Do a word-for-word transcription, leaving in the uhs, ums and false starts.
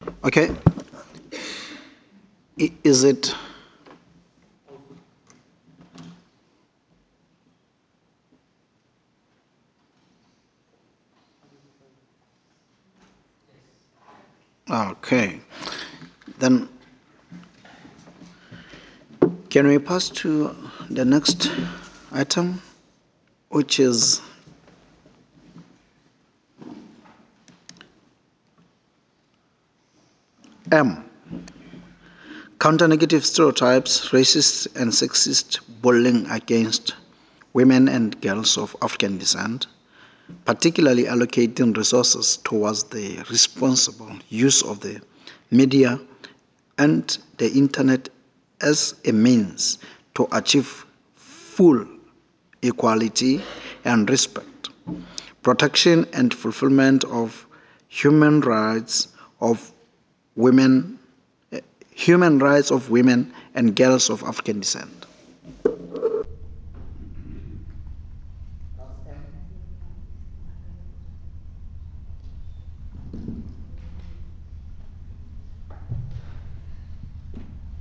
Okay, I- is it okay? Then can we pass to the next item, which is M. Counter negative stereotypes, racist and sexist bullying against women and girls of African descent, particularly allocating resources towards the responsible use of the media and the internet as a means to achieve full equality and respect, protection and fulfillment of human rights of women, human rights of women and girls of African descent.